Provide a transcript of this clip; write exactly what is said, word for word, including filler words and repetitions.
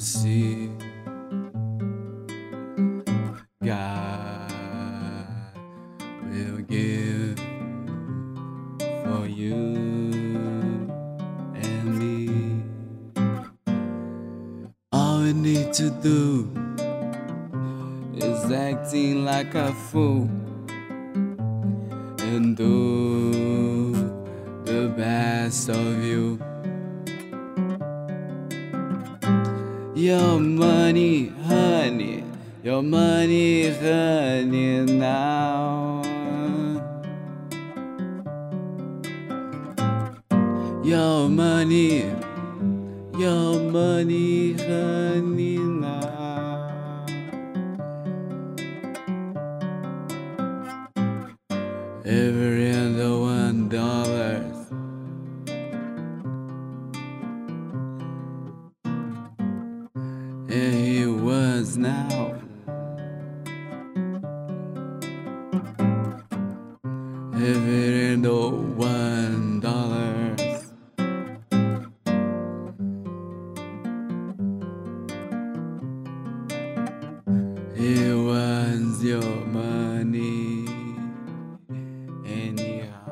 see. God will give for you and me. All we need to do is acting like a fool and do the best of you. Your money, honey, your money, honey, now. Your money, your money, honey, now. Every other one dollars. And he was now. Every other one dollars. He wants your money anyhow.